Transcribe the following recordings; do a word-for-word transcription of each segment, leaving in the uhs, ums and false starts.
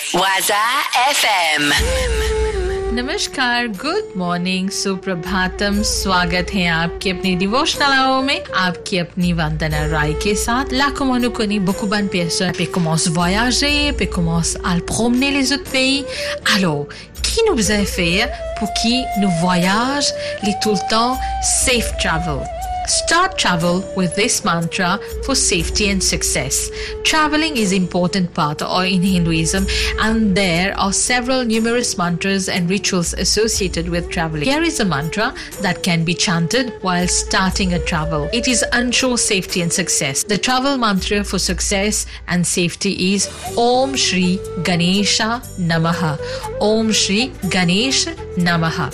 Waza F M. नमस्कार, good morning, सुप्रभातम। स्वागत है आपके अपनी डिवोशनल आवर में, आपकी अपनी वंदना राय के साथ. Là, comme on nous connaît, beaucoup de personnes qui commencent à voyager, qui commencent à promener les autres pays. Alors, qui nous a fait pour qui nous voyage les tout le temps safe travel? Start travel with this mantra for safety and success. Traveling is an important part of in Hinduism, and there are several numerous mantras and rituals associated with traveling. Here is a mantra that can be chanted while starting a travel. It is ensure safety and success. The travel mantra for success and safety is Om Shri Ganesha Namaha. Om Shri Ganesha Namaha.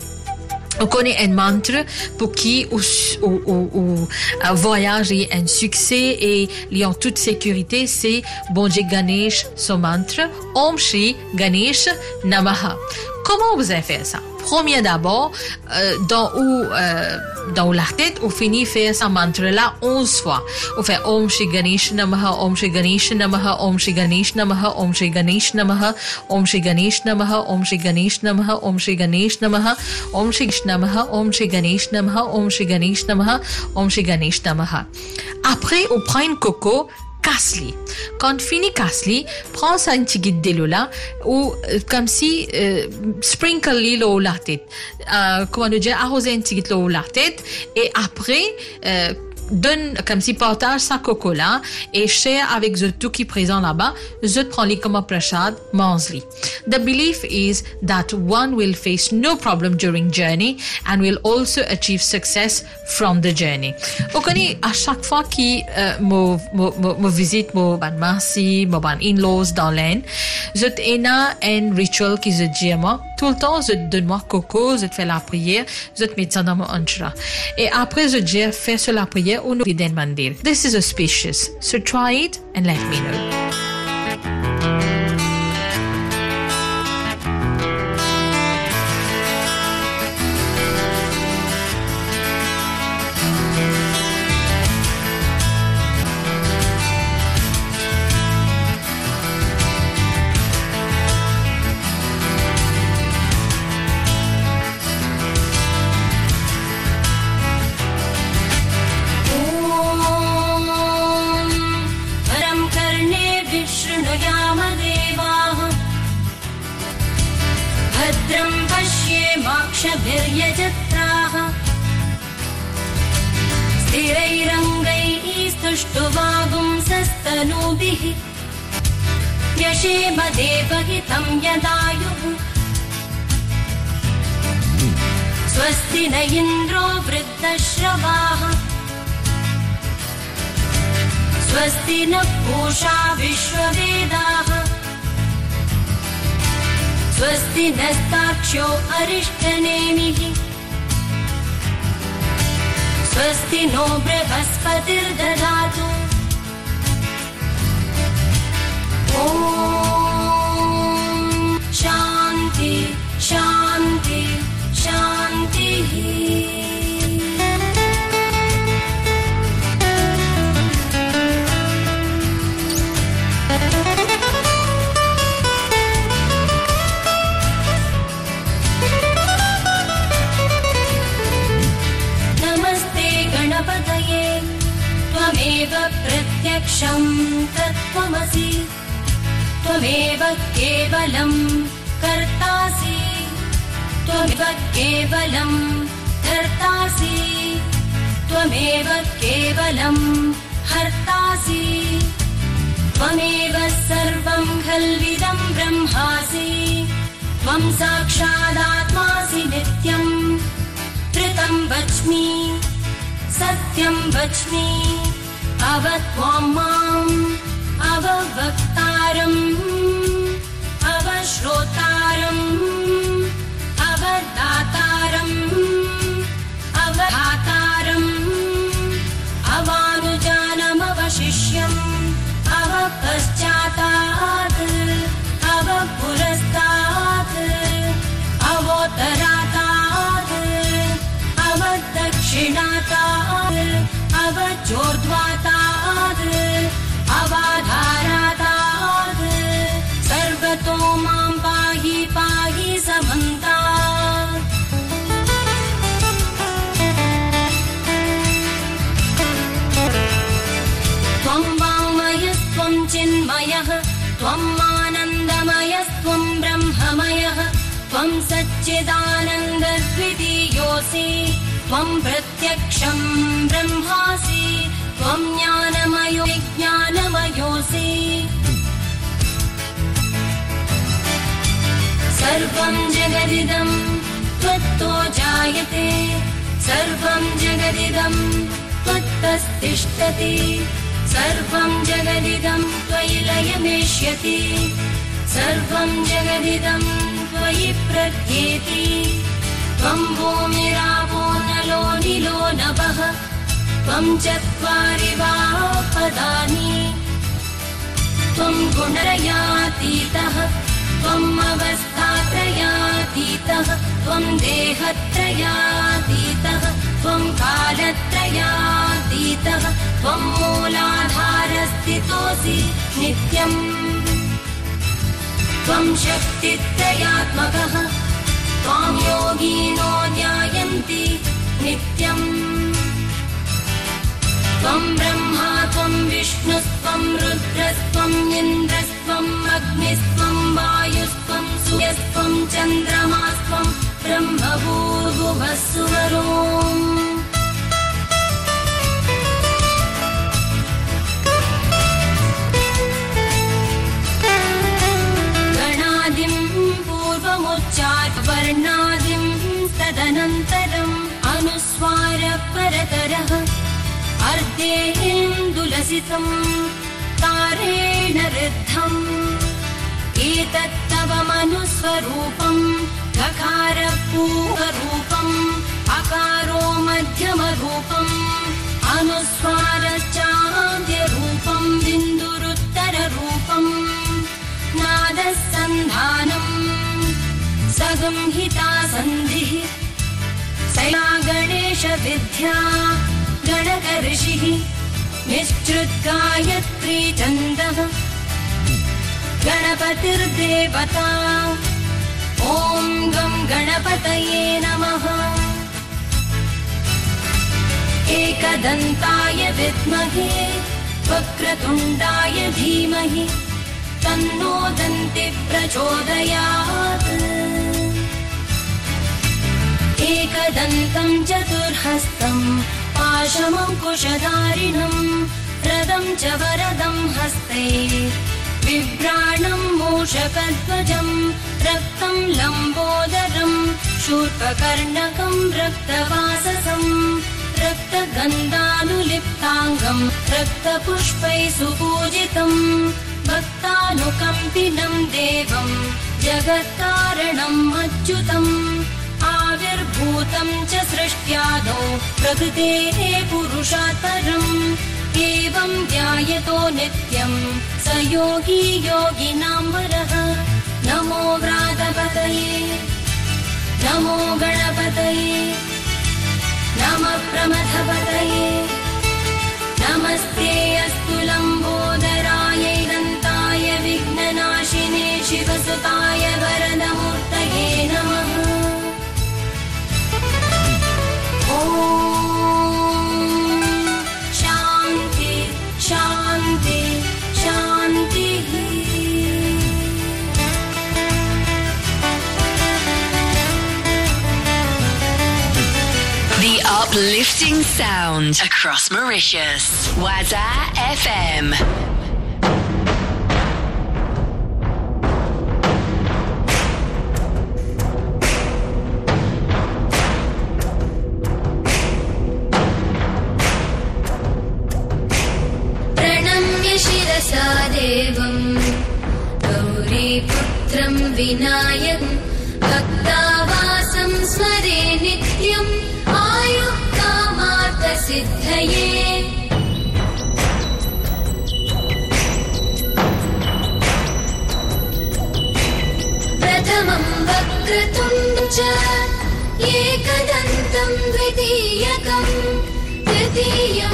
On connaît un mantra pour qui ou, ou, ou, ou un voyage est un succès et il y a en toute sécurité, c'est Bon Dieu Ganesh, son mantra, Om Shri Ganesh Namaha. Comment vous avez fait ça? Premier d'abord, euh, dans où, euh, dans la tête, on finit faire ce mantra-là onze fois. On fait Om Shri Ganesh Namaha, Om Shri Ganesh Namaha, Om Shri Ganesh Namaha, Om Shri Ganesh Namaha, Om Shri Ganesh Namaha, Om Shri Ganesh Namaha, Om Shri Ganesh Namaha, Om Shri Namaha, Om Shri Ganesh Namaha, Om Shri Ganesh Namaha, Om Shri Ganesh Namaha. Après, on prend une coco. Casse-li. Quand fini casse-li, prends ça une petite guide de là ou euh, comme si euh, sprinkle l'eau la tête. Euh, comment dire, arroser une petite l'eau la tête et après euh, donne comme si partage sa coco là et share avec tout qui est présent là-bas. Je prends les comme prashad, mange-li. The belief is that one will face no problem during journey and will also achieve success from the journey. On connaît à chaque fois qui me me visite mon ban marsi, mon ban in-laws dans l'Inde, je ai un ritual qui je dis moi tout le temps, je donne moi coco, je fais la prière, je mets ça dans mon antra. Et après je dis fais sur la prière ou nous den mandir. This is auspicious. So try it and let me know. क्षभिर्यजत्राः स्थिरैरङ्गैः स्तुष्टुवागुंसस्तनूभिः यशेम देवहितं यदायुः स्वस्ति न इन्द्रो वृद्धश्रवाः स्वस्ति न पूषा विश्ववेदाः स्वस्ति नस्ताक्ष्यो अरिष्टनेमिः स्वस्ति no बृहस्पतिर्दधातु ॐ शान्ति शान्ति शान्तिः. त्वमेव प्रत्यक्षं तत्त्वमसि त्वमेव केवलं कर्तासि त्वमेव केवलं धर्तासि त्वमेव केवलं हर्तासि त्वमेव सर्वं खल्विदं ब्रह्मासि त्वं साक्षादात्मासि नित्यं त्रितं वच्मि सत्यं वच्मि अवत्वं माम् अववक्तारम् अवश्रोतारम् अवदातारम् अवधातारम् अवानुजानमवशिष्यम् अवपश्चातात् अवपुरस्तात् अवोत्तरातात् अवदक्षिणातात् अवचोर्ध्वातात् अवाधारातात् भक्तो मां पाहि पाहि समन्तात्। त्वं वाङ्मयस्त्वं चिन्मयः त्वं आनन्दमयस्त्वं ब्रह्ममयः त्वं सच्चिदानन्दद्वितीयोऽसि त्वं प्रत्यक्षं ब्रह्मासि त्वं ज्ञानमयो विज्ञानमयोऽसि। सर्वं जगदिदं त्वत्तो जायते सर्वं जगदिदं त्वत्तस्तिष्ठति सर्वं जगदिदं त्वयि लयमेष्यति सर्वं जगदिदं त्वयि प्रत्येति। त्वं भूमिरापो नलो निलो नभः त्वं चत्वारि पदानि त्वं गुणत्रयातीतः त्वम् अवस्थात्रयातीतः त्वं देहत्रयातीतः त्वं कालत्रयातीतः त्वं मूलाधारस्थितोऽसि नित्यम् त्वं शक्तित्रयात्मकः त्वां योगिनो ध्यायन्ति नित्यम्। त्वं ब्रह्मा त्वं विष्णुस्त्वं रुद्रस्त्वं इन्द्रस्त्वम् अग्निस्त्वं वायुस्त्वं सूर्यस्त्वं चन्द्रमास्त्वं ब्रह्मभूर्भुवस्सुवरोम्। गणादिं पूर्वमुच्चार्य वर्णादिं तदनन्तरम् अनुस्वार परतरः अर्धेन्दुलसितं तारेण ऋद्धम् एतत्तव मनुस्वरूपं गकारपूर्वरूपम् अकारो मध्यमरूपम् अनुस्वारश्चान्त्यरूपं बिन्दुरुत्तररूपम् नादः सन्धानम् सगंहिता सन्धिः सया गणेश विद्या गणकऋषिः निश्चृद्गायत्री छन्दः गणपतिर्देवता। ॐ गं गणपतये नमः। एकदन्ताय विद्महे वक्रतुण्डाय धीमहि तन्नो दन्तिः प्रचोदयात्। एकदन्तं चतुर्हस्तं पाशमङ्कुशधारिणं रदं च वरदं हस्ते बिभ्राणं मूषकध्वजं रक्तं लम्बोदरं शूर्पकर्णकं रक्तवाससं रक्तगन्धानुलिप्ताङ्गं रक्तपुष्पैः सुपूजितं भक्तानुकम्पिनं देवं जगत्कारणम् अच्युतम् आविर्भूतं च सृष्ट्यादौ प्रकृतेः पुरुषात् परम् एवं ध्यायतो नित्यं स योगी योगिनां वरः। नमो व्रातपतये नमो गणपतये नमः प्रमथपतये नमस्ते अस्तु लम्बोदराय दन्ताय विघ्ननाशिने शिवसुताय वरदमूर्तये नमः। ॐ शान्ति शान्ति शान्तिः। The uplifting sound across Mauritius. Waza F M. देवं गौरीपुत्रं विनायकं भक्तावासं स्मरे नित्यम् आयुः कामार्थसिद्धये। प्रथमं वक्रतुण्डं च एकदन्तं द्वितीयकं तृतीयं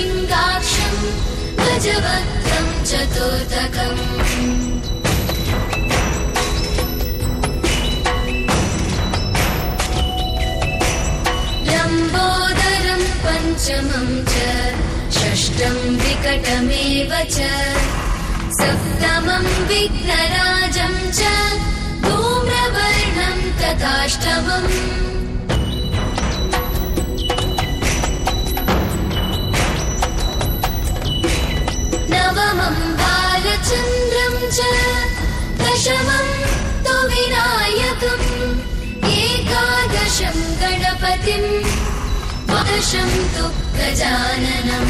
कृष्णपिङ्गाक्षं गजवक्त्रं चतुर्थकम् पञ्चमं च षष्ठं विकटमेव च सप्तमं विघ्नराजं च धूम्रवर्णं तथाष्टमम् नवमं बालचन्द्रं च दशमं तु विनायकम् एकादशं गणपतिं द्वादशं तु गजाननम्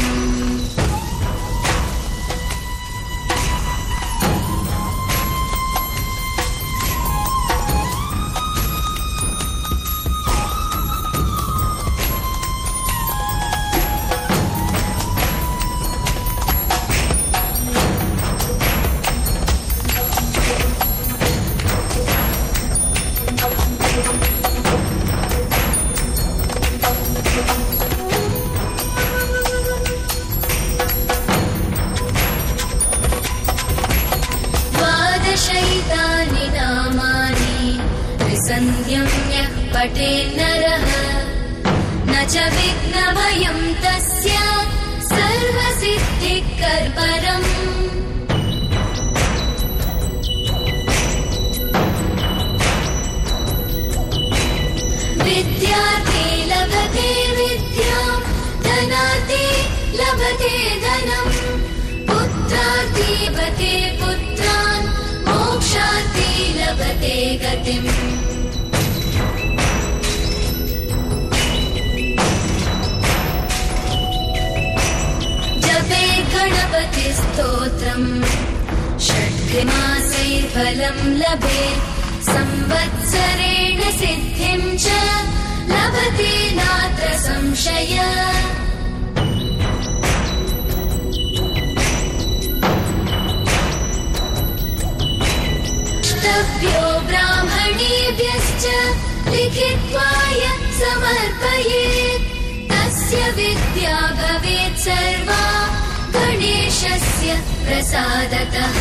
द्वादशैतानि नामानि त्रिसन्ध्यं यः पठेन्नरः न च विघ्नभयं तस्य सर्वसिद्धिकर्परम् विद्यार्थी लभते विद्यां धनार्थी लभते धनम् पुत्रार्थी लभते पुत्रान् मोक्षार्थी लभते गतिम् जपे गणपतिस्तोत्रम् षड्मासैर्फलं लभेत् संवत्सरेण सिद्धिं च लभते नात्र संशयः कर्तव्यो ब्राह्मणेभ्यश्च लिखित्वा यत् समर्पयेत् तस्य विद्या भवेत् सर्वा गणेशस्य प्रसादतः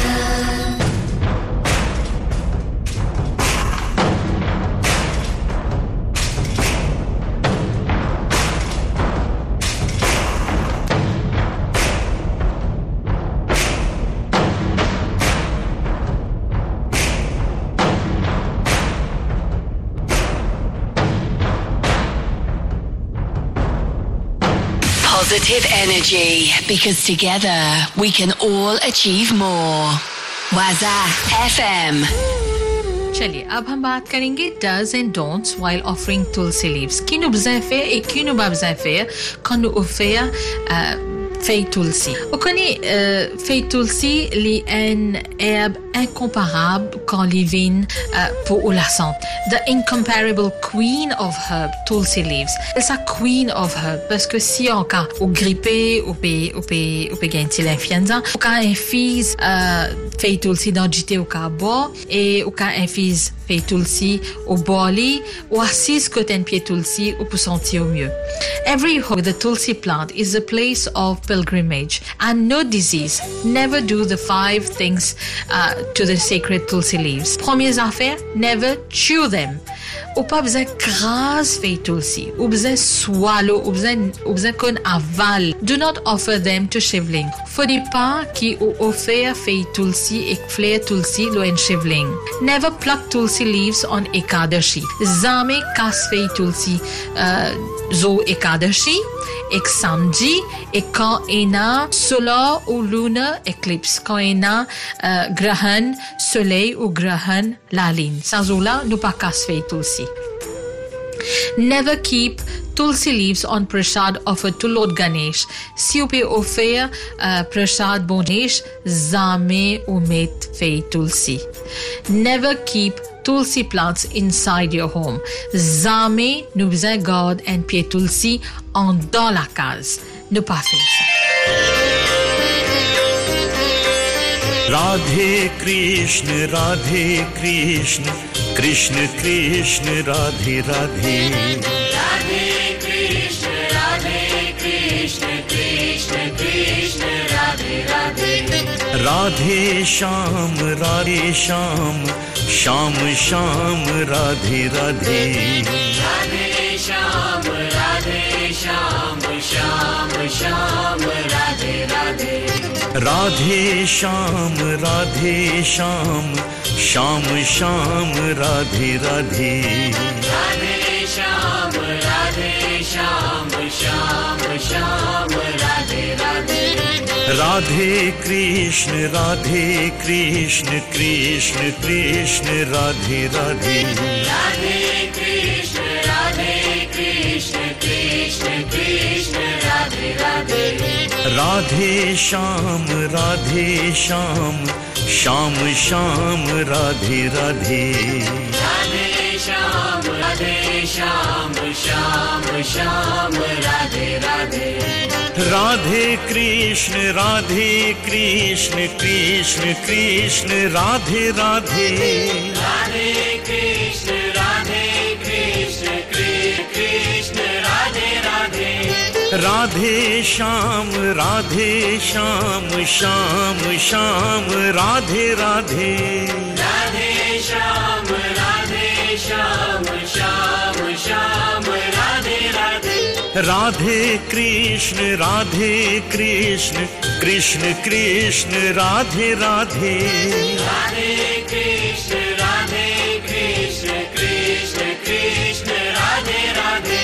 Positive energy, because together we can all achieve more. Waza F M. चलिए अब हम बात करेंगे does and don'ts while offering tulsi leaves. Qui nous besoin faire et qui nous pas besoin faire quand nous offrir feuille tulsi. On connaît euh, feuille tulsi li une herbe incomparable quand li vient euh, pour la santé. The incomparable queen of herb tulsi leaves. C'est sa queen of herb parce que si on cas ou grippé ou pe ou pe ou pe gagner l'influenza, ou cas infuse euh, feuille tulsi dans du thé au cas boire et ou cas infuse feuille tulsi au boili ou assise côté un pied tulsi ou pour sentir au mieux. Every home with the tulsi plant is a place of pilgrimage and no disease. Never do the five things uh, to the sacred tulsi leaves. Première affaire, never chew them. Ou pas besoin crase feuille tulsi, ou besoin swallow, ou besoin ou besoin qu'on avale. Do not offer them to shivling. Faut pas qui ou offert feuille tulsi et fleur tulsi lo en shivling. Never pluck tulsi leaves on Ekadashi. Zame kas feuille tulsi uh, zo Ekadashi. Ek samedi et quand il y a solar ou lunar eclipse, quand il y a uh, grahan soleil ou grahan la lune. Sans oula, nous pas casse feuille tulsi. Never keep tulsi leaves on prasad offered to Lord Ganesh. Si vous pouvez offrir uh, prasad bon Ganesh, jamais ou met feuille tulsi. Never keep tulsi plants inside your home. Jamais nous besoin garde un pied tulsi en dans la case. Ne pas faire ça. Radhe Krishna, Radhe Krishna, Krishna Krishna, Radhe Radhe. Radhe Krishna, Radhe Krishna, Krishna Krishna, Radhe Radhe. Radhe Sham, Radhe Sham, Sham Sham, Radhe Radhe. Radhe Sham, Radhe Shyam Shyam Shyam Radhe Radhe Radhe Shyam Radhe Shyam Shyam Shyam Radhe Radhe Radhe Shyam Radhe Shyam Shyam Shyam Radhe Radhe Radhe Krishna Radhe Krishna Krishna Krishna Radhe Radhe Radhe Krishna Radhe Krishna Krishna Krishna Radhe Radhe Radhe Shyam Radhe Shyam Shyam Shyam Radhe Radhe Radhe Shyam Radhe Shyam Shyam Shyam Radhe Radhe Radhe Krishna Radhe Krishna Krishna Krishna Radhe Radhe Radhe Krishna Radhe Krishna Krishna Radhe Radhe Radhe Shyam Radhe Shyam Shyam Shyam Radhe Radhe Radhe Shyam Radhe Shyam Shyam Shyam Radhe Radhe Radhe Krishna Radhe Krishna Krishna Krishna Radhe Radhe Radhe Krishna Radhe Krishna Krishna Krishna Radhe Radhe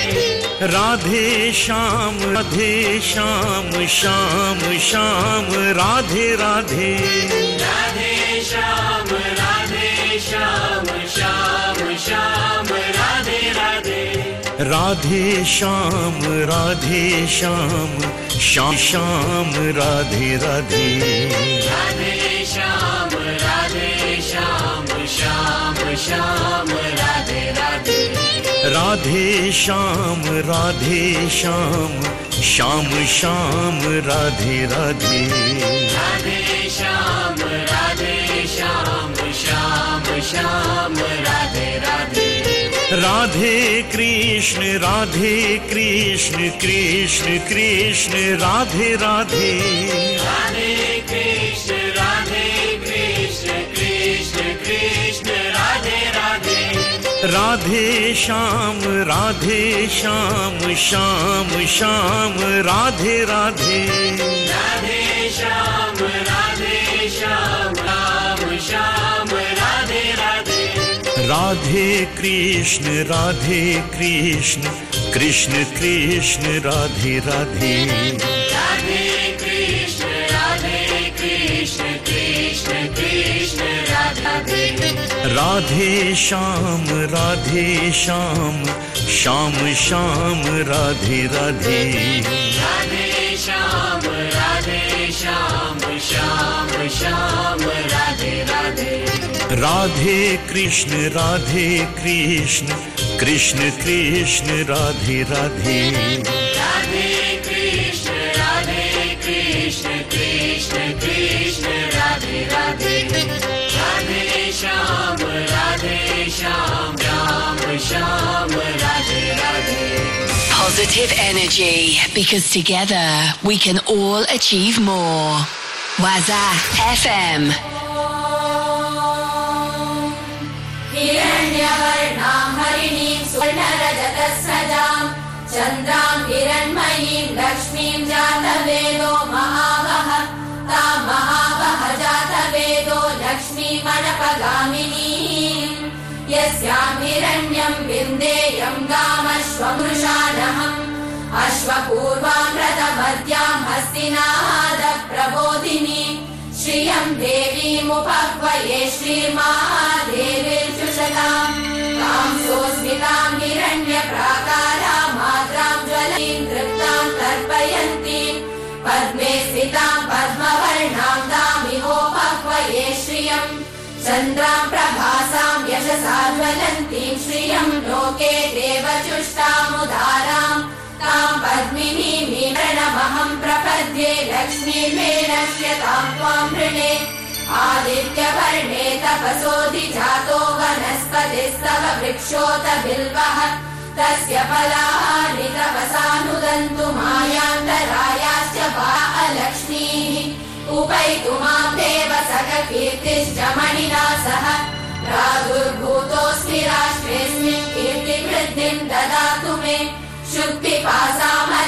Radhe Shyam Radhe Shyam Shyam Shyam Radhe Radhe Radhe Shyam Radhe Shyam Shyam Shyam Radhe Radhe Radhe Shyam Radhe Shyam Shyam Shyam Radhe Radhe Radhe Shyam Radhe Shyam Shyam Shyam Radhe Radhe Radhe Shyam Radhe Shyam Shyam Shyam Radhe Radhe Radhe Shyam Radhe Shyam Shyam Shyam Radhe Radhe Radhe Krishna Radhe Krishna Krishna Krishna Radhe Radhe Radhe Krishna Radhe Krishna Krishna Krishna Radhe Radhe Radhe Shyam Radhe Shyam Shyam Shyam Radhe Radhe Radhe Shyam Radhe Shyam Ram Shyam Radhe Radhe Radhe Krishna Radhe Krishna Krishna Krishna Radhe Radhe Radhe Krishna Radhe Krishna Krishna Krishna Radhe Radhe Shyam Radhe Shyam Shyam Shyam Radhe Radhe Radhe Shyam Radhe Shyam Shyam Shyam Radhe Radhe Radhe Krishna Radhe Krishna Krishna Krishna Radhe Radhe Radhe Krishna Radhe Krishna Krishna Krishna Radhe Radhe Radhe Shyam Radhe Shyam Shyam Shyam Radhe Radhe Positive energy, because together we can all achieve more. Waza F M. हिरण्यवर्णां हरिणीं स्वर्णरजतस्रजां चन्द्रां हिरण्मयीं लक्ष्मीं जातवेदो महावः तां महावः जातवेदो लक्ष्मीमनपगामिनीं यस्यां हिरण्यं विन्देयं गामश्वमृषाणहम् अश्वपूर्वां रथमद्यां हस्तिनादप्रबोधिनी श्रियं देवीमुपह्वये श्रीर्महादेवीर्जुषताम् तां सोऽस्मितां हिरण्यप्राकारां मात्रां ज्वलतीं तृप्तां तर्पयन्तीं पद्मे स्थितां पद्मवर्णां तामिहोपह्वये श्रियं चन्द्रां प्रभासां यशसा ज्वलन्तीं श्रियं लोके देवचुष्टामुदारां तां पद्मिनीमीरणमहं प्रपद्ये लक्ष्मीर्मेणश्यतां त्वां वृणे आदित्यवर्णे तपसोऽधिजातो वनस्पतिस्तव वृक्षोत बिल्वः तस्य फलानि तपसानुदन्तु मायान्तरायाश्च वा अलक्ष्मीः उपैतुमां देव सखकीर्तिश्च मणिना सह प्रादुर्भूतोऽस्मि राष्ट्रेऽस्मिन् कीर्तिवृद्धिं ददातु मे शुक्तिपासाम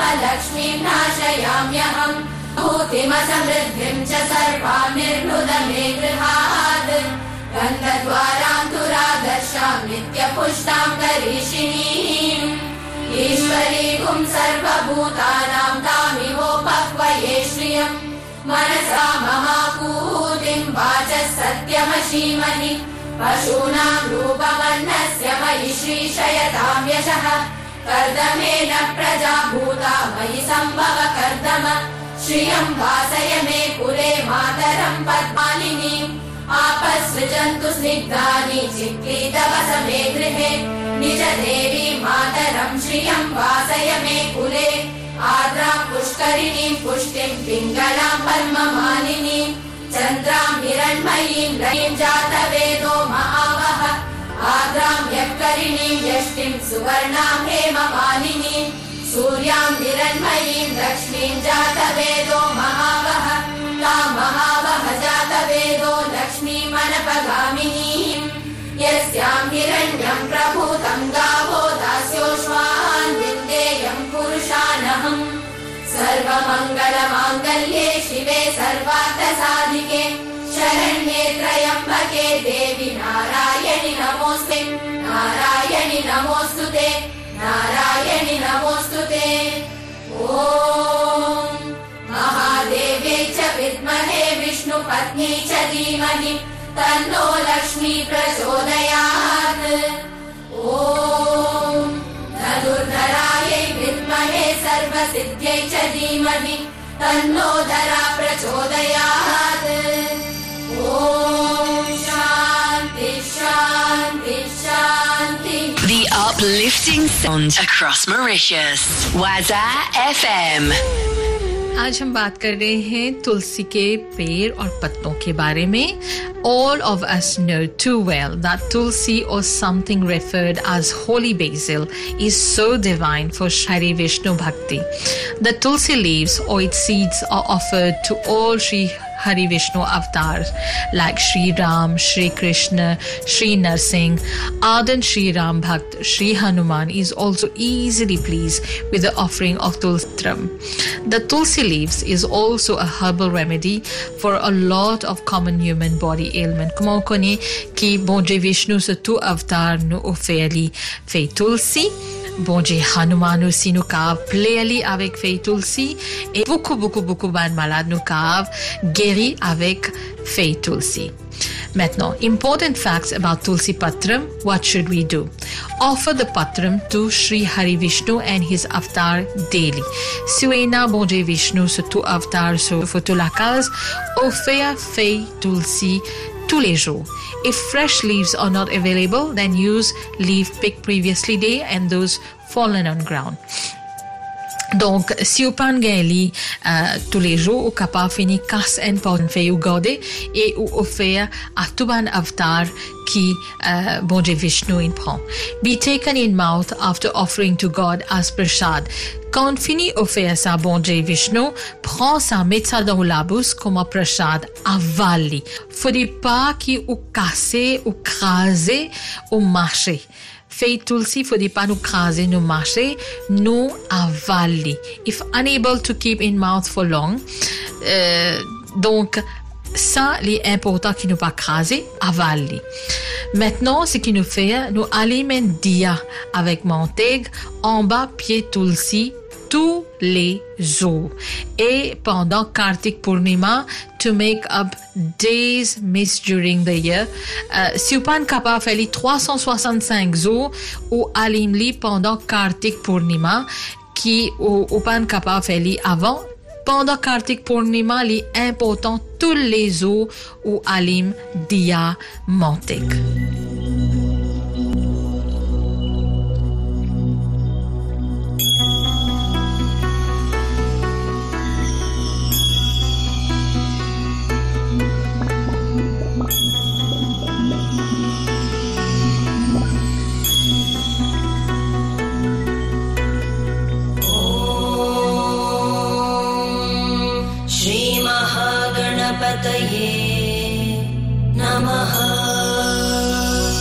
लक्ष्मीं नाशयाम्यहम् भूतिमसमृद्धिं च सर्वां निर्मृद मे गृहात् गन्धद्वारां दुरादर्शां नित्यपुष्टां करीषिणीम् ईश्वरीगुं सर्वभूतानां तामिवोपक्वये श्रियम् मनसा महापूतिं वाचः सत्यमशीमहि पशूनां रूपमन्नस्य मयि श्रीशयतां यशः कर्दमेन प्रजा भूता मयि सम्भव कर्दम श्रियं वासय मे कुले मातरं पद्मालिनीम् आपसृजन्तु स्निग्धानि चिक्लीतवस मे गृहे निज देवी मातरं श्रियं वासय मे कुले आर्द्रां पुष्करिणीं पुष्टिं पिङ्गलां पद्ममालिनीं चन्द्रां हिरण्मयीं रयीं जातवेदो महावः आर्द्रां यक्करिणीं यष्टिं सुवर्णां हेममालिनीं सूर्यां हिरण्मयीं लक्ष्मीं जातवेदो महावः तां महावः जातवेदो लक्ष्मीमनपगामिनीं यस्यां हिरण्यं प्रभूतं गावो दास्योश्वान् विन्देयं पुरुषानहम् सर्वमङ्गलमाङ्गल्ये शिवे सर्वार्थसाधिके शरण्ये त्र्यम्बके देवी नारायणि नमोऽस्ते नारायणि नमोऽस्तुते नारायणि नमोऽस्तुते ॐ महादेव्यै च विद्महे विष्णुपत्नी च धीमहि तन्नो लक्ष्मी प्रचोदयात् ॐ धनुर्धरायै विद्महे सर्वसिद्ध्यै च धीमहि तन्नो धरा प्रचोदयात् ॐ शान्ति शान्ति शान्ति. The uplifting sound across Mauritius. Waza F M. आज हम बात कर रहे हैं तुलसी के पेड़ और पत्तों के बारे में. All of us know too well that Tulsi, or something referred as holy basil, is so divine for Shri Vishnu Bhakti. The Tulsi leaves or its seeds are offered to all Shri Hari Vishnu avatars like Shri Ram, Shri Krishna, Shri Narsingh. Ardent Shri Ram Bhakt Shri Hanuman is also easily pleased with the offering of Tulsi. The Tulsi leaves is also a herbal remedy for a lot of common human body ailment. Comment on connaît qui bon Dieu Vishnu se tout avatar nous offert fait Tulsi. Bon Dieu Hanuman aussi nous cave plairli avec feuille Tulsi et beaucoup beaucoup beaucoup de malades nous cave guéri avec feuille Tulsi. Maintenant, important facts about Tulsi Patram. What should we do? Offer the Patram to Shri Hari Vishnu and his avatar daily. Suena bon Dieu Vishnu se tout avatar so fotolakaz offert feuille Tulsi tous les jours. If fresh leaves are not available, then use leaf picked previously day and those fallen on ground. Donc, si vous pas gagné euh, tous les jours, vous capable finir casse and pas fait ou garder et ou offrir à tout ban avatar qui euh, bon Dieu Vishnu in prend. Be taken in mouth after offering to God as prasad. Quand fini offrir ça bon Dieu Vishnu, prends ça, mets ça dans la bouche comme un prasad, avali. Faudrait pas qui ou casser ou craser ou marcher. Feuille Tulsi, faudrait pas nous craser, nous marcher, nous avaler. If unable to keep in mouth for long, euh, donc ça, c'est important qu'il nous pas craser, avaler. Maintenant, ce qui nous fait, nous alimentons dia avec mantègue en bas pied Tulsi tous les jours. Et pendant Kartik Purnima, to make up days missed during the year, uh, si vous pas capable de faire trois cent soixante-cinq jours ou alimli pendant Kartik Purnima, qui ou, ou pas capable de faire avant, pendant Kartik Purnima, li important tous les jours ou alim dia mantègue. श्रीमहागणपतये नमः.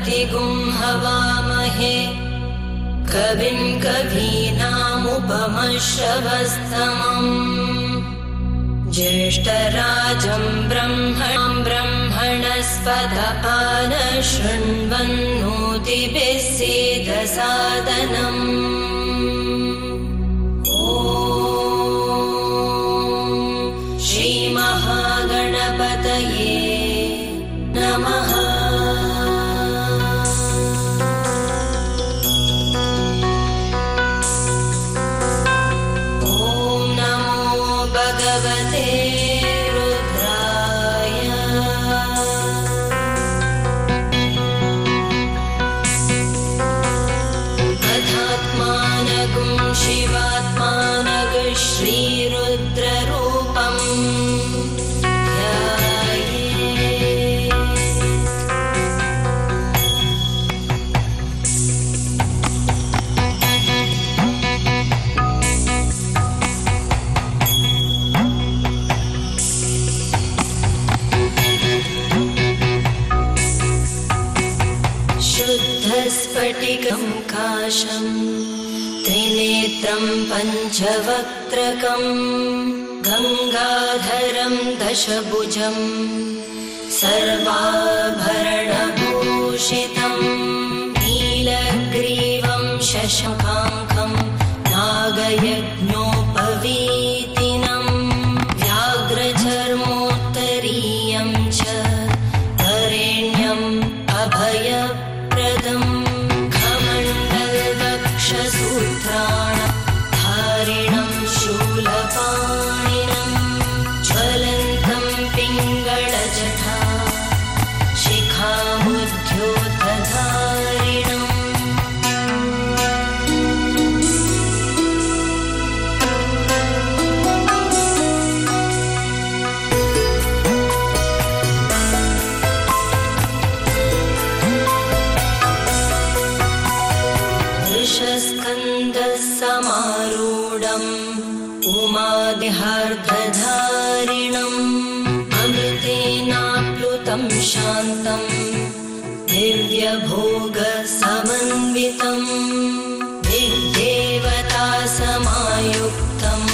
भक्तिगुं हवामहे कविं कवीनामुपमश्रवस्तमम् ज्येष्ठराजं ब्रह्मणां ब्रह्मणस्पत आनशृण्वन्नोतिभिः सीदसादनम् ॐ श्रीमहागणपतये नमः। त्रिनेत्रं पञ्चवक्त्रकं गंगाधरं दशभुजं सर्वाभरणभूषितं नीलग्रीवं शशकाङ्कं नागयज्ञोपवीतिनं व्याघ्रचर्मोत्तरीयं च वरेण्यम् अभयप्रदम् सूत्राणं धारिणं शूलपाणिनं ज्वलन्तं पिङ्गळजटा शिखामुद्योतधारिणम् समारूढम् उमादिहार्धधारिणम् अमृतेनाप्लुतं शान्तम् दिव्यभोगसमन्वितम् दिग्देवतासमायुक्तम्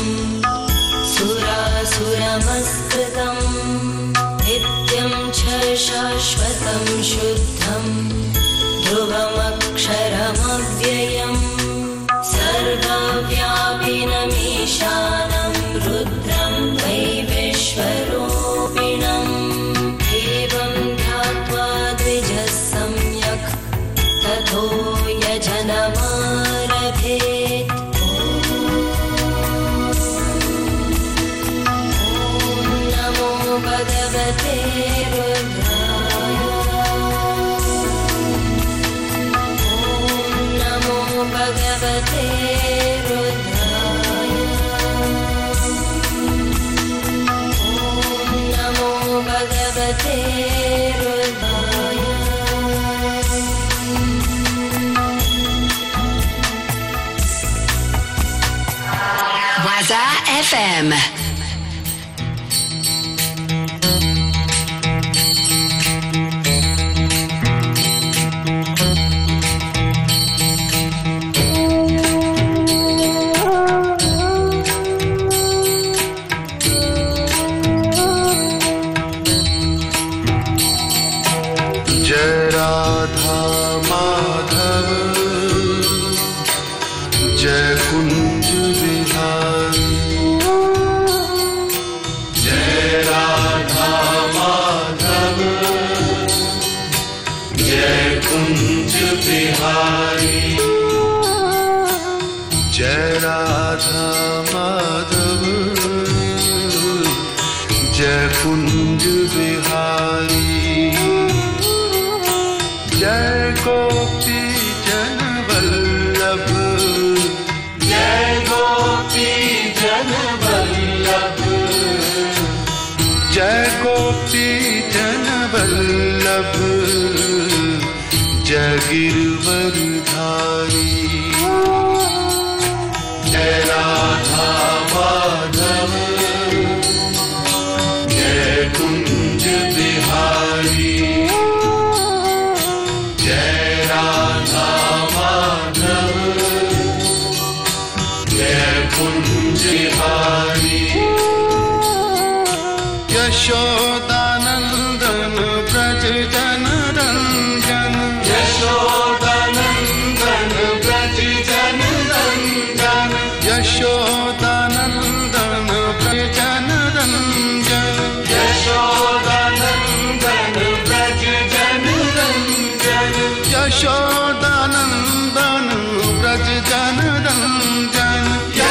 सुरासुरमस्कृतम् नित्यं च शाश्वतं शुद्धम् ध्रुवमक्षरमव्ययम् सर्वव्यापिनमीशानं रुद्रं वै विश्वरूपिणम् एवं ध्यात्वा द्विजः सम्यक् ततो यजनमारभेत्। ॐ नमो भगवते रुद्राय। भगवते रुद्राय। ॐ नमो भगवते रुद्राय। Waza F M. जय राधा माधव जय कुंज बिहारी जय गोपी जन वल्लभ जय गोपी जन वल्लभ जय गोपी जन वल्लभ जय गिरवरधारी जय राधा माधव जय कुंज बिहारी जय बिहारी यशोदानंदन ब्रज जन रंजन यशोदानंदन ब्रज जन रंजन यशोदानंदन ब्रज जन रंजन यशोदानंदन ब्रज जन रंजन यशोदानंदन ब्रज जन रंजन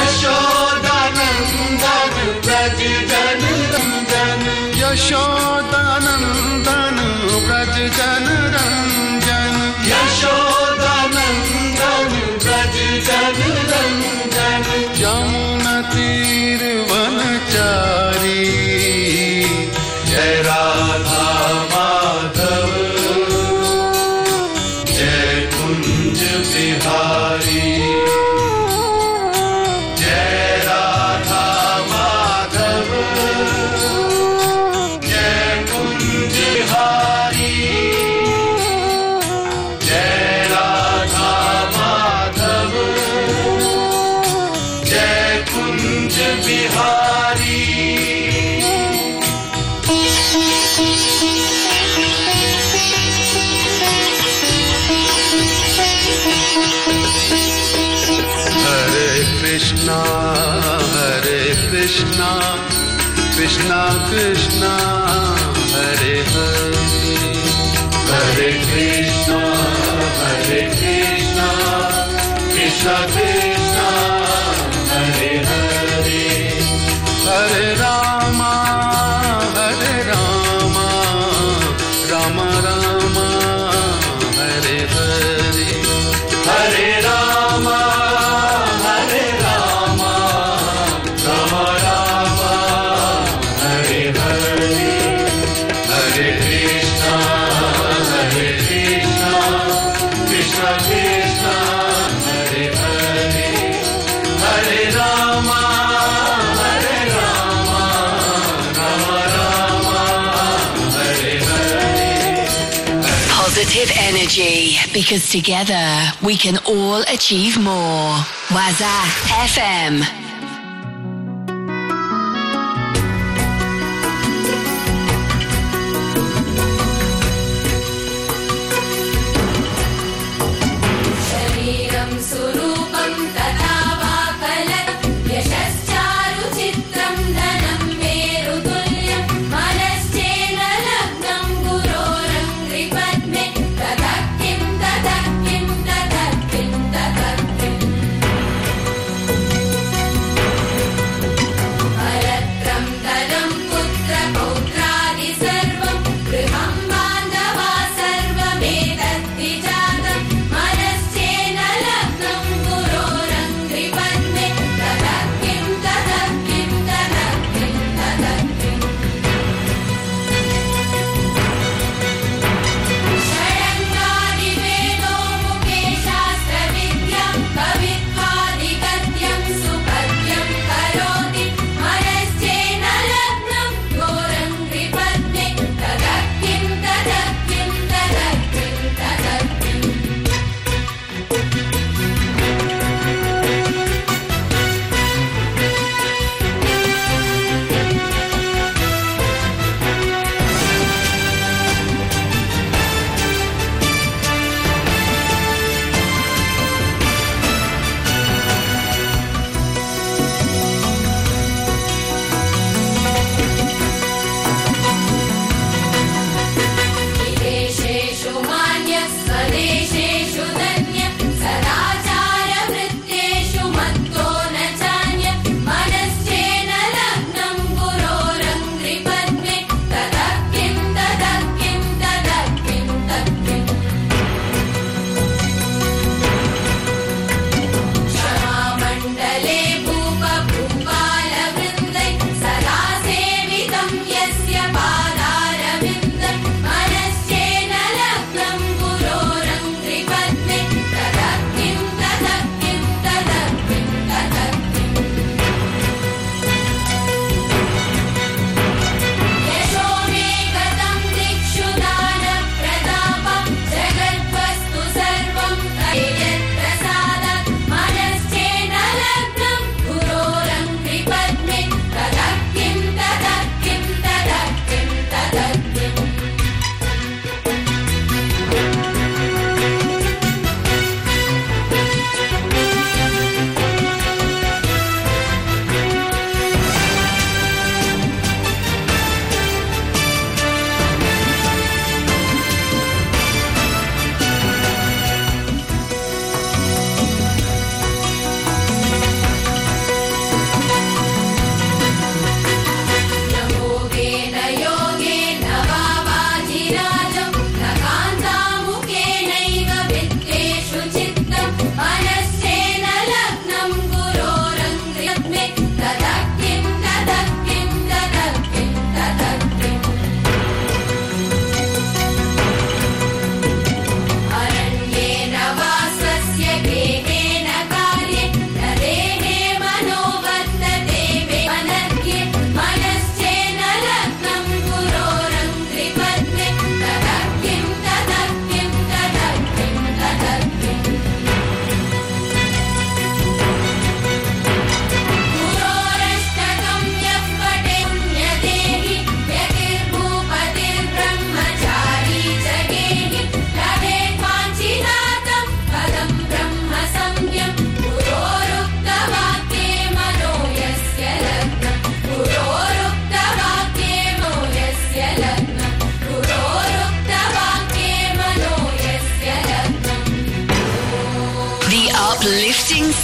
यशोदानंदन ब्रज जन रंजन यशोदानंदन ब्रज जन रंजन यशोदानंदन ब्रज जन रंजन यमुना तीर वनचारी जय राधा माधव जय Kunj Bihari Hare Krishna, Krishna Krishna, Hare Hare, Hare Krishna, Hare Krishna, Krishna Krishna, Hare Hare, Hare Rama, Hare Rama, Rama Rama, Hare Hare, Hare Rama. Positive energy, because together we can all achieve more. Waza F M.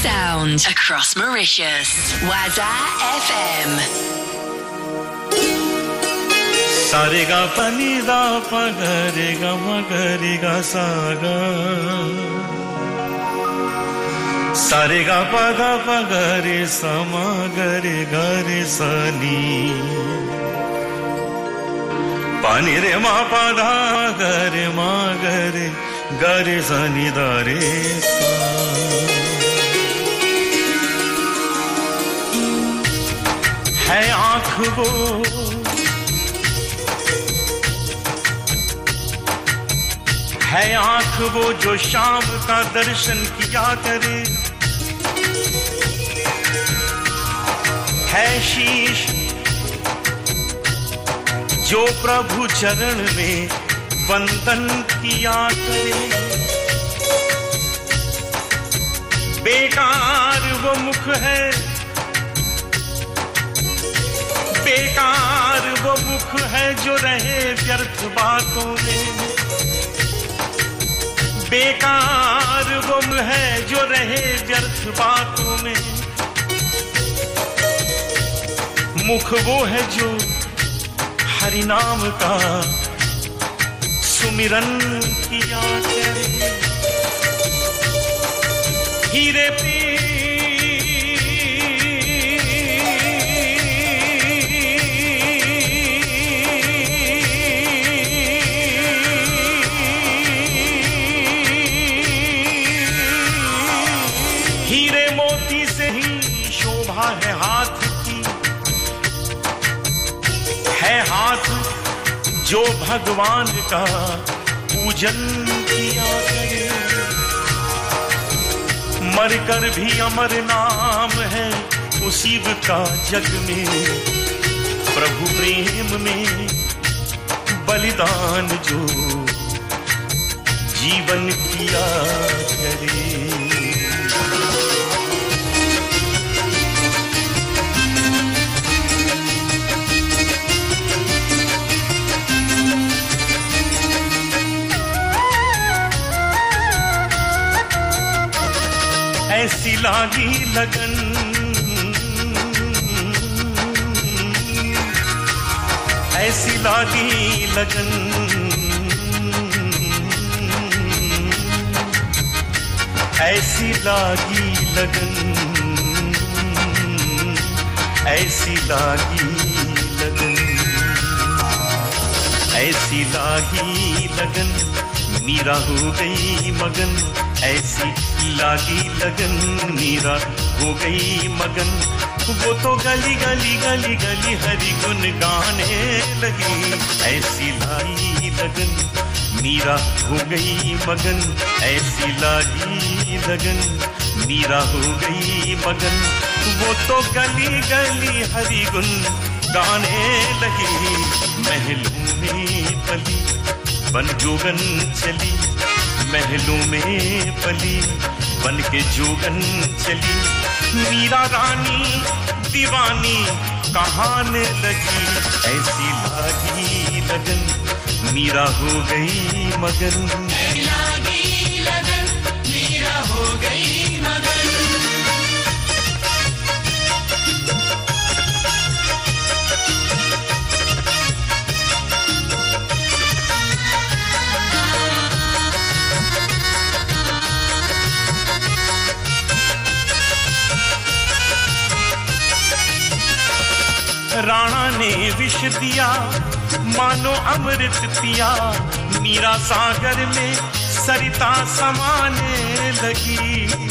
sound across Mauritius. Waza F M. Sare ga pa ni da pa ga re ga ma ga re ga sa ga. Sare ga pa da pa ga re sa ma ga re ga re sa ni. Pa ni re ma pa da ga re ma ga re ga re sa ni da re sa. है आँख वो है आँख वो जो शाम का दर्शन किया करे है शीश जो प्रभु चरण में वंदन किया करे बेकार वो मुख है बेकार वो मुख है जो रहे व्यर्थ बातों में बेकार वो मुख है जो रहे व्यर्थ बातों में मुख वो है जो हरि नाम का सुमिरन किया करे हीरे पी है हाथ की है हाथ जो भगवान का पूजन किया करे मरकर भी अमर नाम है उसी का जग में प्रभु प्रेम में बलिदान जो जीवन किया करे ऐसी लागी लगन ऐसी लागी लगन ऐसी लागी लगन ऐसी लागी लगन ऐसी लागी लगन मीरा हो गई मगन ऐसी लागी लगन मीरा हो गई मगन वो तो गली गली गली गली हरि गुन गाने लगी ऐसी लाई लगन मीरा हो गई मगन ऐसी लागी लगन मीरा हो गई मगन वो तो गली गली हरि गुन गाने लगी महलों में पली बन जोगन चली महलों में पली बन के जोगन चली मीरा रानी दीवानी कहाने लगी ऐसी लागी लगन मीरा हो गई मगन लागी लगन मीरा हो गई मगन राणा ने विष दिया मानो अमृत पिया मीरा सागर में सरिता समाने लगी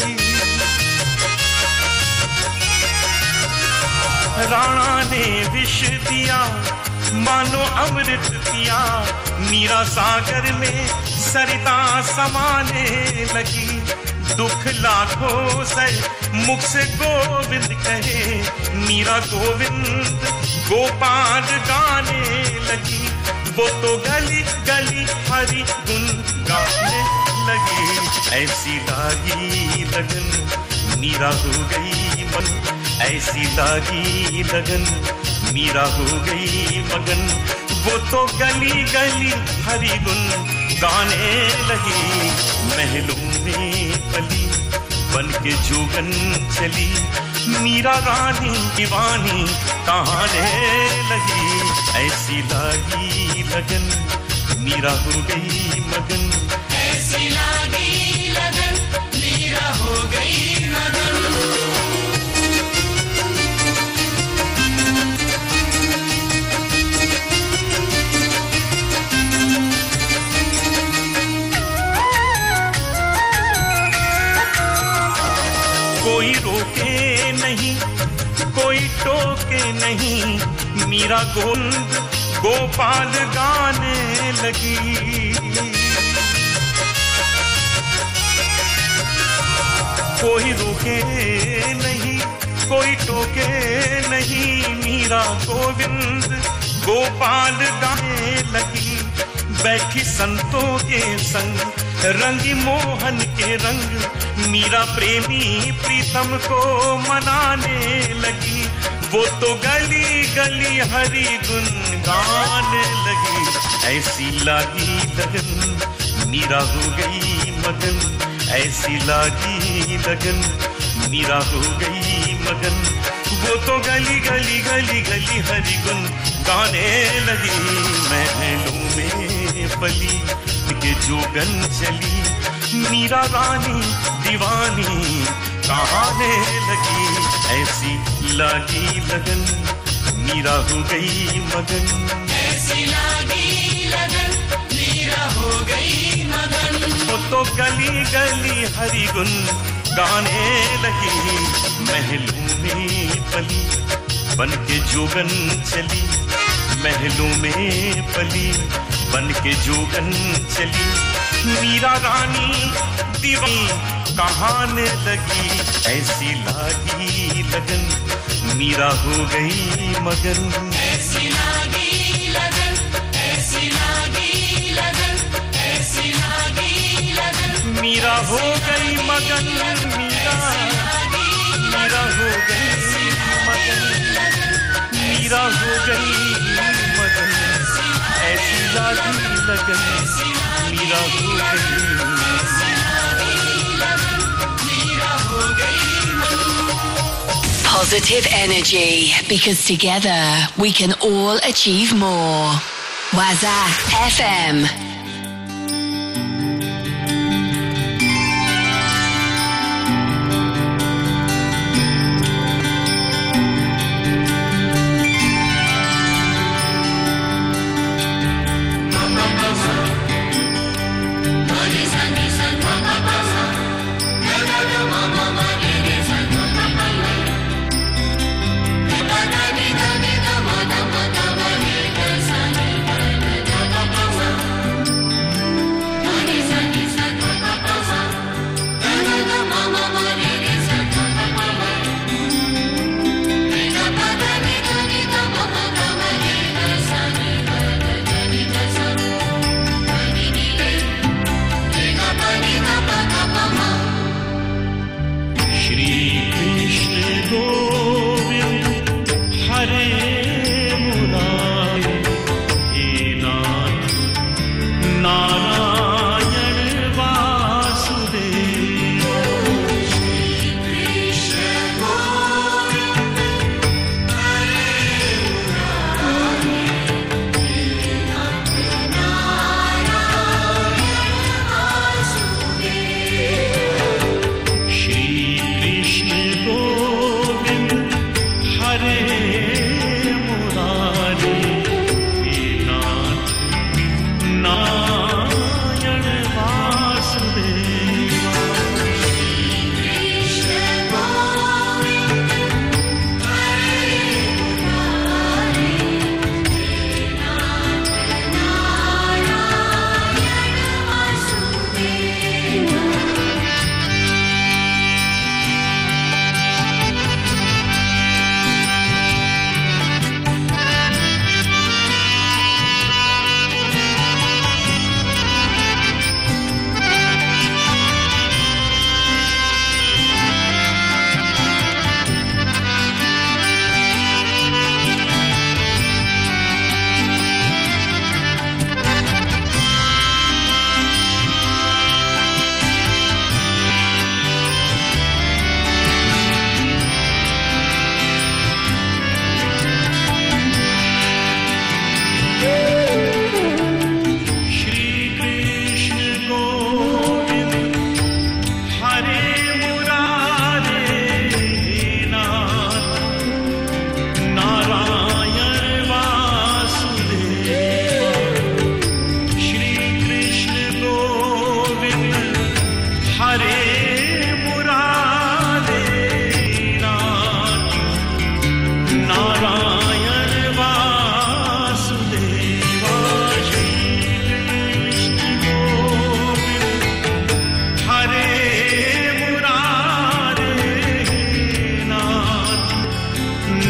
राणा ने विष दिया मानो अमृत पिया मीरा सागर में सरिता समाने लगी दुख लाखों से मुख से गोविंद कहे मीरा गोविंद गोपाल गाने लगी वो तो गली गली हरि गुन गाने लगी ऐसी लागी लगन मीरा हो गई मन ऐसी लागी लगन मीरा हो गई मगन वो तो गली गली हरि गुन गाने लगी महलों में पली बन के जोगन चली मीरा रानी दीवानी कहाने लगी ऐसी लागी लगन मीरा हो गई मगन ऐसी लागी लगन मीरा हो गई मगन कोई रोके नहीं कोई टोके नहीं मीरा गोविंद गोपाल गाने लगी कोई रोके नहीं कोई टोके नहीं मीरा गोविंद गोपाल गाने लगी बैठी संतों के संग रंगी मोहन के रंग मीरा प्रेमी प्रीतम को मनाने लगी वो तो गली गली हरि गुन गाने लगी ऐसी लागी लगन मीरा हो गई मगन ऐसी लागी लगन मीरा हो गई मगन वो तो गली गली गली गली हरि गुन गाने लगी महलों में पली के जोगन चली मीरा रानी दीवानी कहाने लगी ऐसी लागी लगन मीरा हो गई मगन ऐसी लागी लगन मीरा हो गई मगन वो तो गली गली हरि गुन गाने लगी महलों में पली बन के जोगन चली महलों में पली बन के जोगन चली मीरा रानी दीवानी कहाने लगी ऐसी लागी लगन मीरा हो गई मगन ऐसी लागी लगन ऐसी लागी लगन ऐसी लागी लगन मीरा हो गई मगन मीरा मीरा हो गई मगन मीरा हो गई मगन ऐसी लागी लगन मीरा हो गई Positive energy, because together we can all achieve more. Waza F M.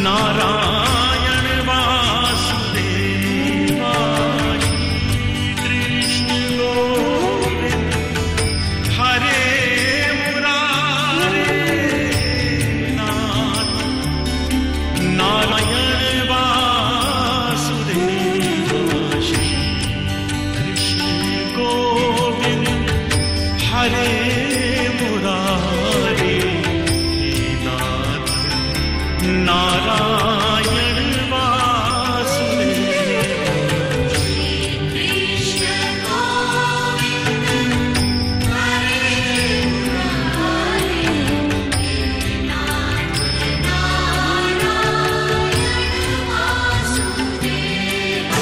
Narayan Vasudeva Krishna Govind हरे मुरारे नाथ नारायण वासुदेवा श्री कृष्ण गोविंद हरे मुरारे नाथ नारायण वासुदेव कृष्ण गोविंद हरे मुरारे नाथ नारायण वासुदेव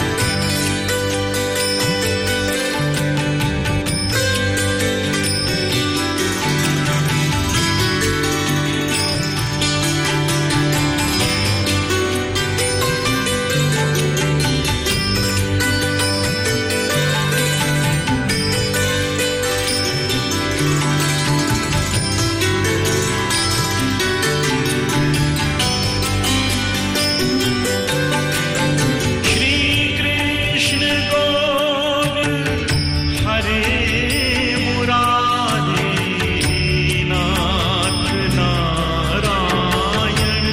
श्री कृष्ण गोविंद हरे मुरारे नाथ नारायण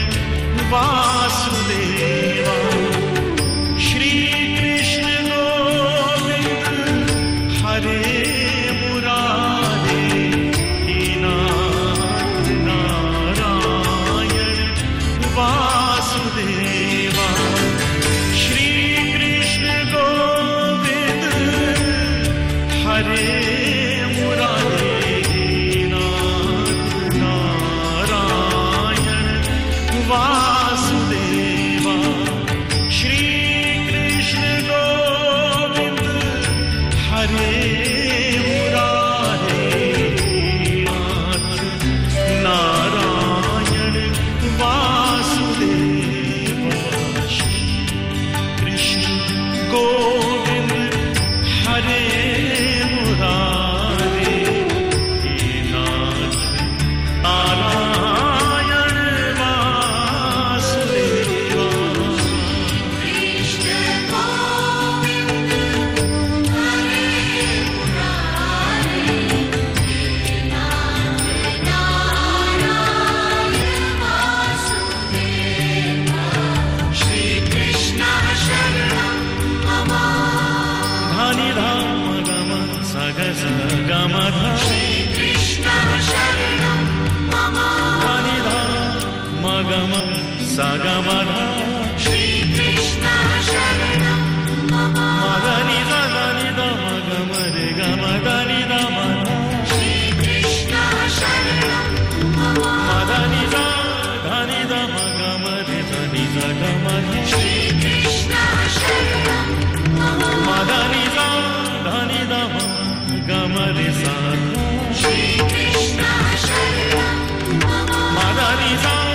वासुदेवा श्री कृष्ण गोविंद हरे मुरारे नाथ नारायण वासुदेवा श्री कृष्ण गोविंद हरे मुरारे नाथ नारायण वासुदेवा श्री कृष्ण गोविंद हरे मुरारे नाथ नारायण वासुदेवा श्री कृष्ण गोविंद हरे मुरारे नाथ नारायण वासुदेवा कृष्ण गोविंद हरे मुरारे नाथ नारायण वासुदेवा श्री कृष्ण शरणं मम धनि धाम गम सग गम श्री कृष्ण शरणं मम धनि धाम गम सगम श्री कृष्ण शरणं मम मदनि धनि धम गम रे गम धनि धम श्री कृष्ण शरणं मम मदनि धनि धम गम रे धनि गम श्री कृष्ण शरणं मम मदनि धनि धम गम रे सा श्री कृष्ण शरणं मम मदनि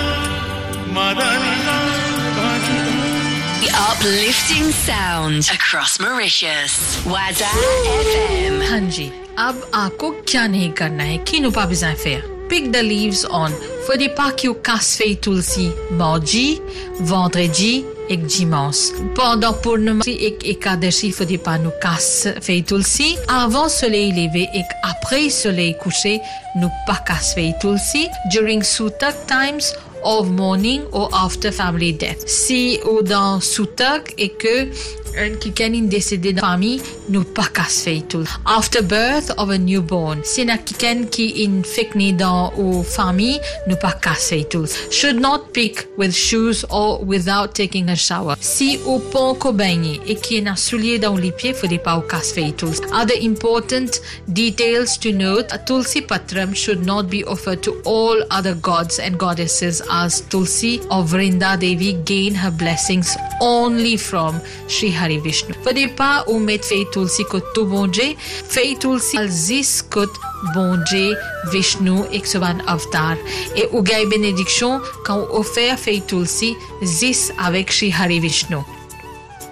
मदनि धनि The uplifting sound across Mauritius. Waza F M. हाँ जी, अब आपको क्या नहीं करना है qui nous pas besoin faire. Pick the leaves on. Faudrait pas que vous casse feuille tulsi mardi, vendredi et dimanche. Pendant Purnamasi et Ekadashi, faudrait pas nous casse feuille tulsi. Avant soleil levé et après soleil couché, nous pas casse feuille tulsi. During Sutak times of mourning or after family death. Si ou dans Sutak et que quelqu'un est décédé dans la famille, nous pas casse feuille tulsi. After birth of a newborn. Si na quelqu'un qui est infecté dans la famille, nous pas casse feuille tulsi. Should not pick with shoes or without taking a shower. Si au pont ko baigner et qui est soulier dans les pieds, faudrait pas au casse feuille tulsi. Other important details to note: a tulsi patram should not be offered to all other gods and goddesses, as Tulsi of Vrinda Devi gain her blessings only from Sri Hari Vishnu. Faudrait pas ou mettre feuille tulsi ko tout bon Dieu. Feuille tulsi alzis kot bon Dieu Vishnu eksoban avatar. Et ou gagne bénédiction quand on offert feuille tulsi zis avec Sri Hari Vishnu.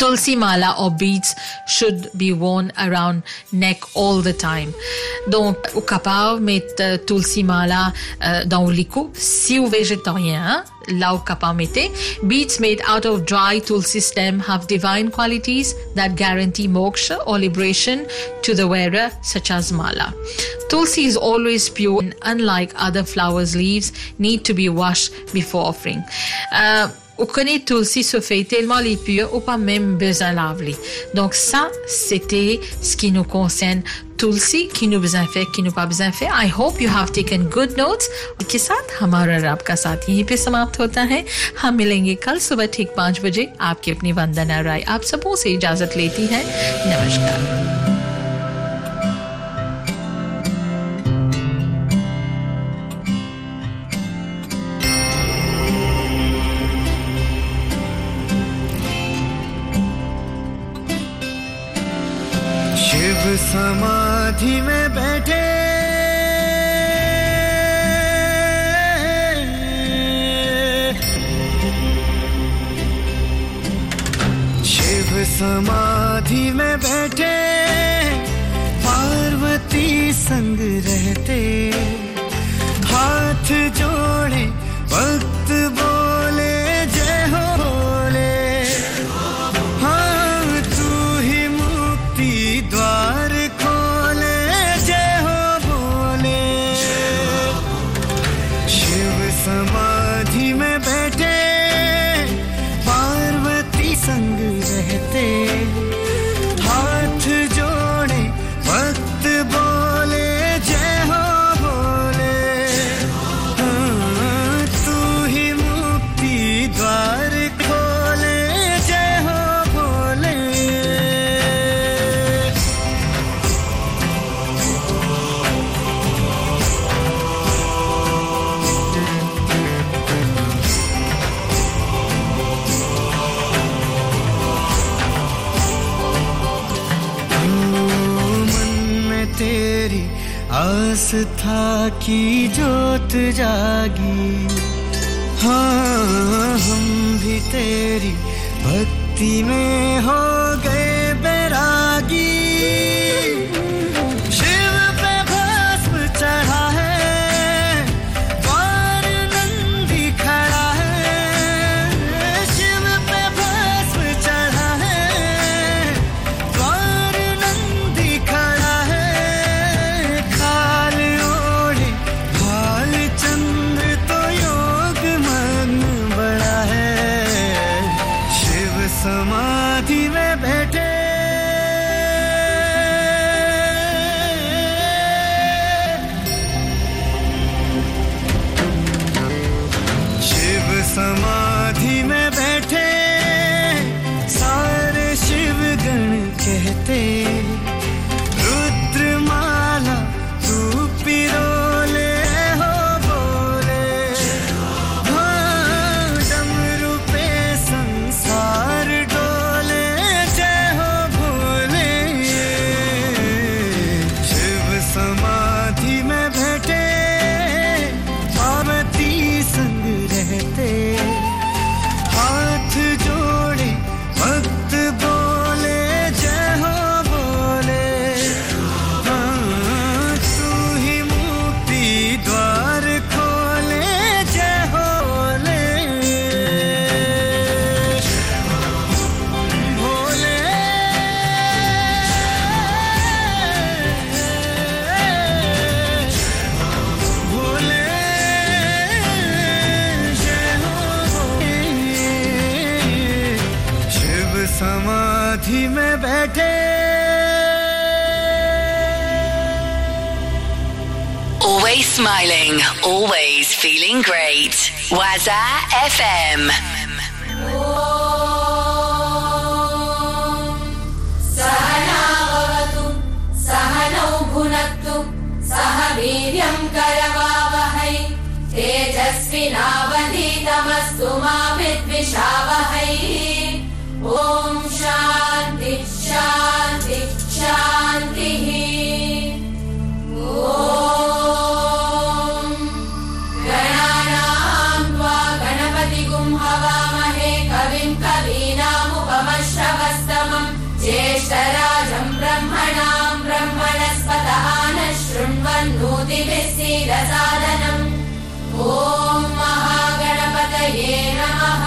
Tulsi mala or beads should be worn around neck all the time. Donc, au capable mettre tulsi mala euh, dans le licou. Si vous végétarien, hein, là au capable mettez. Beads made out of dry tulsi stem have divine qualities that guarantee moksha or liberation to the wearer, such as mala. Tulsi is always pure and unlike other flowers' leaves, need to be washed before offering. Uh, On connaît Tulsi se fait tellement les purs ou pas même besoin laver. Donc ça, c'était ce qui nous concerne. Tulsi qui nous besoin fait, qui nous pas besoin fait. I hope you have taken good notes. के साथ हमारा रब का साथ यहीं पे समाप्त होता है. हम मिलेंगे कल सुबह ठीक पाँच बजे. आपकी अपनी वंदना राय आप सबों से इजाजत लेती है. नमस्कार. समाधि में बैठे शिव समाधि में बैठे पार्वती संग रहते हाथ जोड़े भक्त बोले जय हो बोले हाँ तू ही मुक्ति द्वार समाधि में बैठे पार्वती संग रहते हाथ जोड़े भक्त बोले जय हो बोले हाँ, तू ही मुक्ति द्वार खोले जय हो बोले तेरी आस्था की जोत जागी हाँ हम भी तेरी भक्ति में हो गए बैरागी शिव पे भस्म चढ़ा है द्वार नंदी खड़ा है शिव पे भस्म चढ़ा है द्वार नंदी खड़ा है चंद्र तो योग मग्न बड़ा है शिव समाधि में बैठे शिव समाधि में बैठे सारे शिव गण कहते रुद्रमाला तू पिरोले हाथ जोड़े भक्त बोले जय हो बोले हाँ, तू ही मुक्ति द्वार खोले जय हो बोले भोले भोले समाधि में बैठे Always smiling, always feeling great. Waza F M. सहना भवतु सहनौ भुनक्तु सह वीर्यं करवावहै तेजस्विनावधीतमस्तु मा विद्विषावहै ओम शांति शांति शांतिः ओम गणानां त्वा गणपतिगुं हवामहे कविं कवीनामुपमश्रवस्तमं ब्रह्मणां ब्रह्मणस्पतः न शृण्वन्नोतिभिः सीदसादनम् ॐ महागणपतये नमः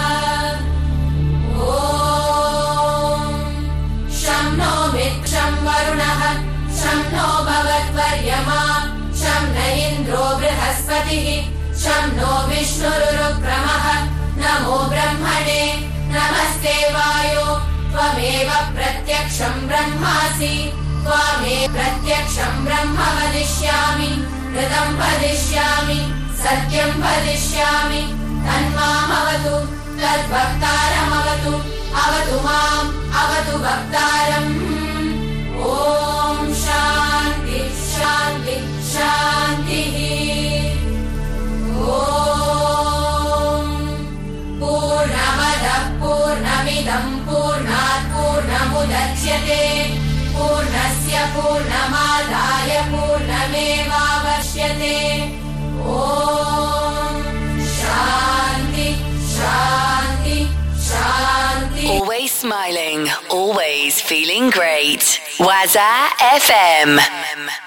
ॐ शं नो मित्रं वरुणः शं नो भवत्वर्यमा शं न इन्द्रो बृहस्पतिः शं नो विष्णुरुक्रमः नमो ब्रह्मणे नमस्ते वायो त्वमेव प्रत्यक्षं ब्रह्मासि त्वामेव प्रत्यक्षं ब्रह्म वदिष्यामि ऋतं वदिष्यामि सत्यं वदिष्यामि तन्मामवतु तद्भक्तारमवतु अवतु माम् अवतु भक्तारम् ॐ शान्ति शान्ति शान्तिः ॐ पूर्णमदः पूर्णमिदं पूर्णात् पूर्णमुदच्यते पूर्णस्य पूर्णमादाय पूर्णमेवावशिष्यते ॐ शान्ति शान्ति शान्ति. Always smiling, always feeling great. Waza F M.